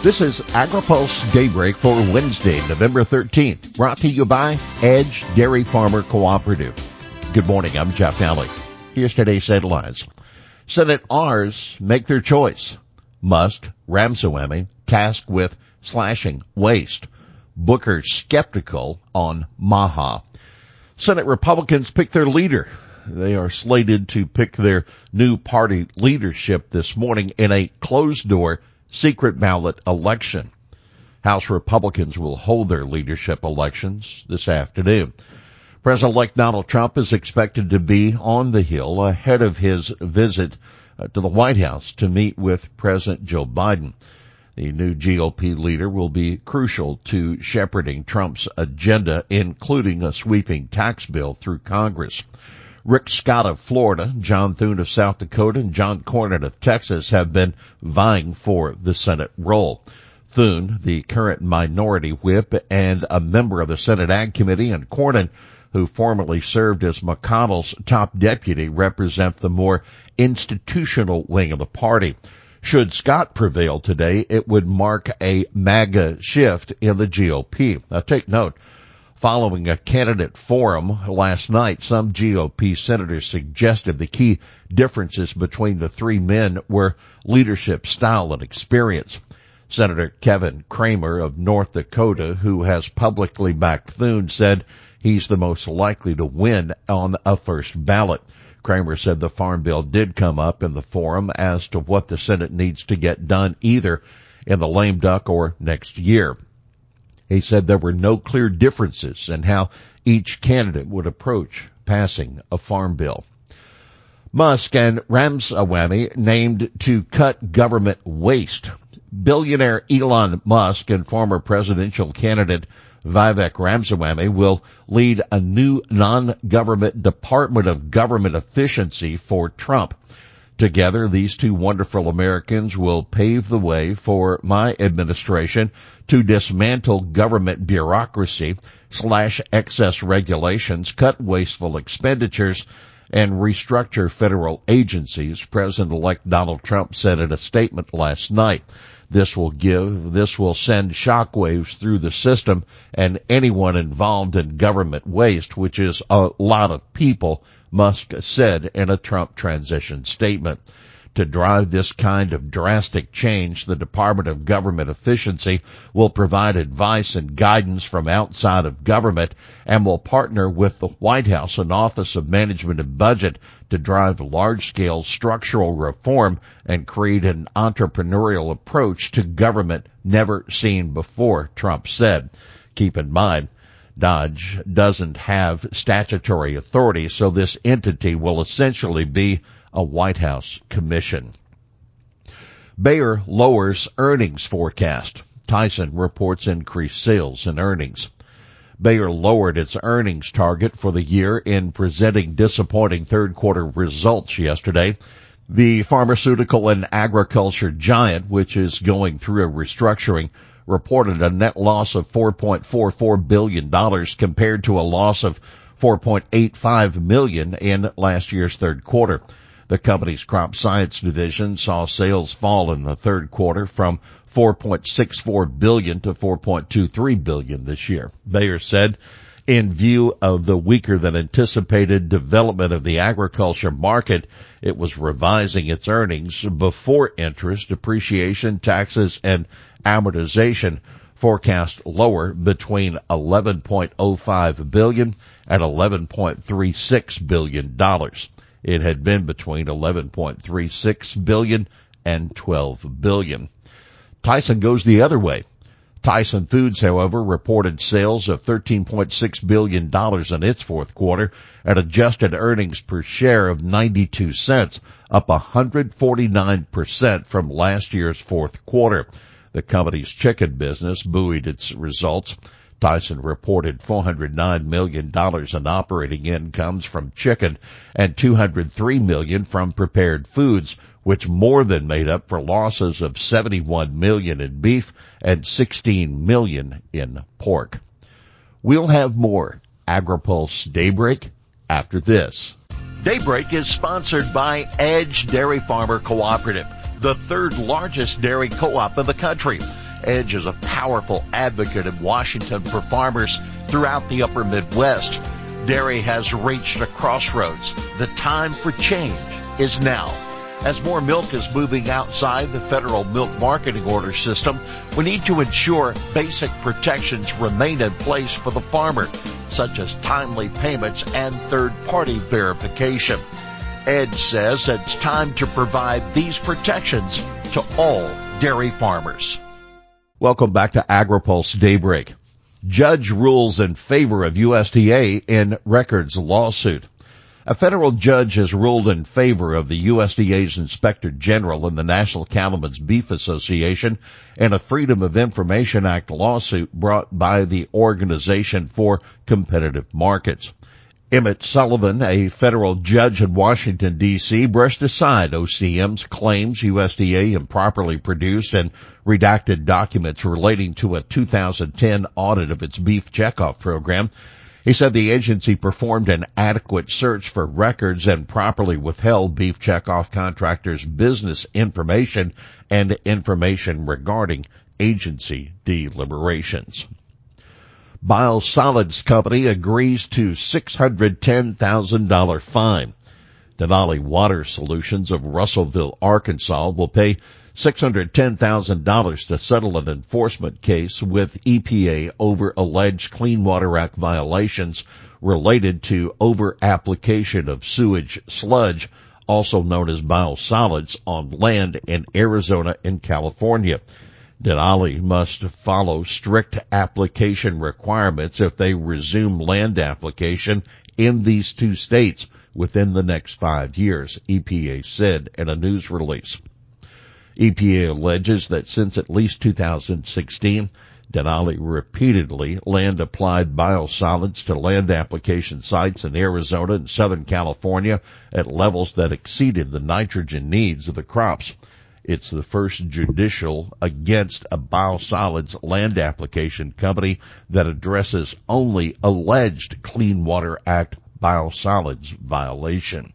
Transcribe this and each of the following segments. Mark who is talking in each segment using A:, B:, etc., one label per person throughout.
A: This is AgriPulse Daybreak for Wednesday, November 13th, brought to you by Edge Dairy Farmer Cooperative. Good morning, I'm Jeff Alley. Here's today's headlines. Senate R's make their choice. Musk, Ramaswamy tasked with slashing waste. Booker skeptical on Maha. Senate Republicans pick their leader. They are slated to pick their new party leadership this morning in a closed-door secret ballot election. House Republicans will hold their leadership elections this afternoon. President-elect Donald Trump is expected to be on the Hill ahead of his visit to the White House to meet with President Joe Biden. The new GOP leader will be crucial to shepherding Trump's agenda, including a sweeping tax bill through Congress. Rick Scott of Florida, John Thune of South Dakota, and John Cornyn of Texas have been vying for the Senate role. Thune, the current minority whip and a member of the Senate Ag Committee, and Cornyn, who formerly served as McConnell's top deputy, represent the more institutional wing of the party. Should Scott prevail today, it would mark a MAGA shift in the GOP. Now take note. Following a candidate forum last night, some GOP senators suggested the key differences between the three men were leadership style and experience. Senator Kevin Cramer of North Dakota, who has publicly backed Thune, said he's the most likely to win on a first ballot. Cramer said the farm bill did come up in the forum as to what the Senate needs to get done either in the lame duck or next year. He said there were no clear differences in how each candidate would approach passing a farm bill. Musk and Ramaswamy named to cut government waste. Billionaire Elon Musk and former presidential candidate Vivek Ramaswamy will lead a new non-government Department of Government Efficiency for Trump. Together, these two wonderful Americans will pave the way for my administration to dismantle government bureaucracy, slash excess regulations, cut wasteful expenditures, and restructure federal agencies, President-elect Donald Trump said in a statement last night. This will send shockwaves through the system and anyone involved in government waste, which is a lot of people, Musk said in a Trump transition statement. To drive this kind of drastic change, the Department of Government Efficiency will provide advice and guidance from outside of government and will partner with the White House and Office of Management and Budget to drive large-scale structural reform and create an entrepreneurial approach to government never seen before, Trump said. Keep in mind, DOGE doesn't have statutory authority, so this entity will essentially be a White House commission. Bayer lowers earnings forecast. Tyson reports increased sales and earnings. Bayer lowered its earnings target for the year in presenting disappointing third-quarter results yesterday. The pharmaceutical and agriculture giant, which is going through a restructuring, reported a net loss of $4.44 billion compared to a loss of $4.85 million in last year's third quarter. The company's crop science division saw sales fall in the third quarter from $4.64 billion to $4.23 billion this year. Bayer said, in view of the weaker than anticipated development of the agriculture market, it was revising its earnings before interest, depreciation, taxes, and amortization forecast lower between $11.05 billion and $11.36 billion. It had been between $11.36 billion and $12 billion. Tyson goes the other way. Tyson Foods, however, reported sales of $13.6 billion in its fourth quarter and adjusted earnings per share of 92 cents, up 149% from last year's fourth quarter. The company's chicken business buoyed its results. Tyson reported $409 million in operating incomes from chicken and $203 million from prepared foods, which more than made up for losses of $71 million in beef and $16 million in pork. We'll have more AgriPulse Daybreak after this. Daybreak is sponsored by Edge Dairy Farmer Cooperative, the third largest dairy co-op in the country. Edge is a powerful advocate in Washington for farmers throughout the upper Midwest. Dairy has reached a crossroads. The time for change is now. As more milk is moving outside the federal milk marketing order system, we need to ensure basic protections remain in place for the farmer, such as timely payments and third-party verification. Edge says it's time to provide these protections to all dairy farmers. Welcome back to AgriPulse Daybreak. Judge rules in favor of USDA in records lawsuit. A federal judge has ruled in favor of the USDA's Inspector General and the National Cattlemen's Beef Association in a Freedom of Information Act lawsuit brought by the Organization for Competitive Markets. Emmett Sullivan, a federal judge in Washington, D.C., brushed aside OCM's claims USDA improperly produced and redacted documents relating to a 2010 audit of its beef checkoff program. He said the agency performed an adequate search for records and properly withheld beef checkoff contractors' business information and information regarding agency deliberations. Biosolids Company agrees to $610,000 fine. Denali Water Solutions of Russellville, Arkansas will pay $610,000 to settle an enforcement case with EPA over alleged Clean Water Act violations related to over-application of sewage sludge, also known as biosolids, on land in Arizona and California. Denali must follow strict application requirements if they resume land application in these two states within the next 5 years, EPA said in a news release. EPA alleges that since at least 2016, Denali repeatedly land-applied biosolids to land application sites in Arizona and Southern California at levels that exceeded the nitrogen needs of the crops. It's the first judicial against a biosolids land application company that addresses only alleged Clean Water Act biosolids violation.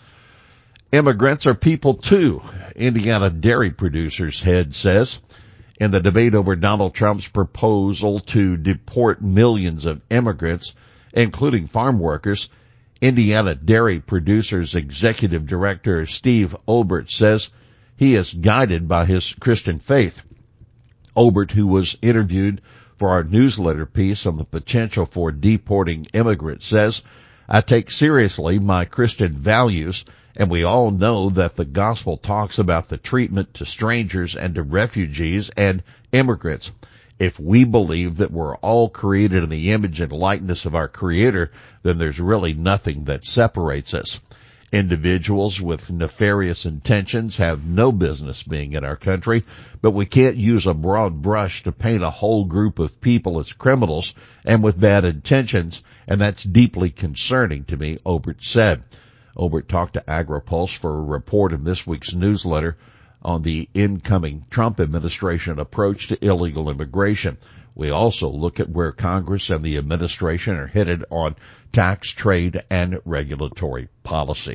A: Immigrants are people too, Indiana dairy producers head says. In the debate over Donald Trump's proposal to deport millions of immigrants, including farm workers, Indiana dairy producers executive director Steve Obert says he is guided by his Christian faith. Obert, who was interviewed for our newsletter piece on the potential for deporting immigrants, says, "I take seriously my Christian values, and we all know that the gospel talks about the treatment to strangers and to refugees and immigrants. If we believe that we're all created in the image and likeness of our Creator, then there's really nothing that separates us. Individuals with nefarious intentions have no business being in our country, but we can't use a broad brush to paint a whole group of people as criminals and with bad intentions, and that's deeply concerning to me," Obert said. Obert talked to AgriPulse for a report in this week's newsletter on the incoming Trump administration approach to illegal immigration. We also look at where Congress and the administration are headed on tax, trade, and regulatory policy.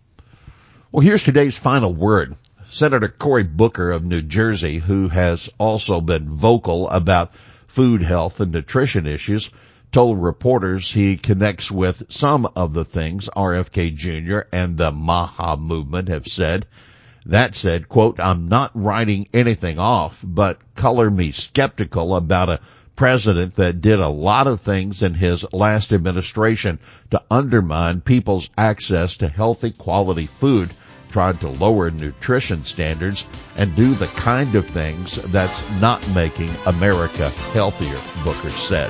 A: Well, here's today's final word. Senator Cory Booker of New Jersey, who has also been vocal about food health and nutrition issues, told reporters he connects with some of the things RFK Jr. and the MAHA movement have said. That said, quote, "I'm not writing anything off, but color me skeptical about a president that did a lot of things in his last administration to undermine people's access to healthy quality food, tried to lower nutrition standards, and do the kind of things that's not making America healthier," Booker said.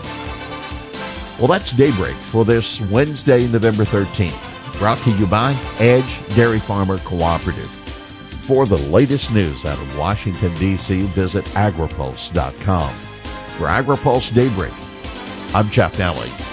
A: Well, that's Daybreak for this Wednesday, November 13th. Brought to you by Edge Dairy Farmer Cooperative. For the latest news out of Washington, D.C., visit agripulse.com. For AgriPulse Daybreak, I'm Jeff Nally.